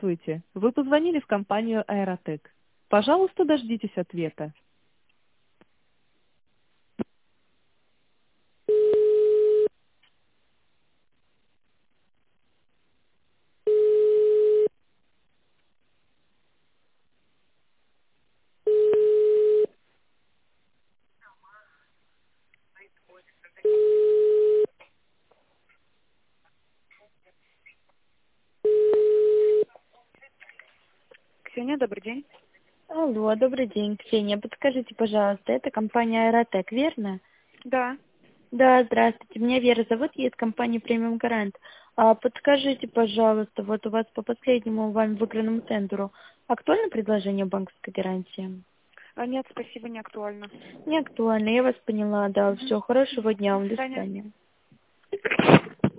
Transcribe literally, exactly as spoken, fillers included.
Здравствуйте, вы позвонили в компанию Аэротек. Пожалуйста, дождитесь ответа. Ксения, добрый день. Алло, добрый день, Ксения. Подскажите, пожалуйста, это компания Аэротек, верно? Да. Да, здравствуйте. Меня Вера зовут, я из компании Премиум Гарант. А подскажите, пожалуйста, вот у вас по последнему вами выигранному тендеру актуально предложение банковской гарантии? А, нет, спасибо, не актуально. Не актуально, я вас поняла, да. Мгм. Все, хорошего дня До вам, до свидания. свидания.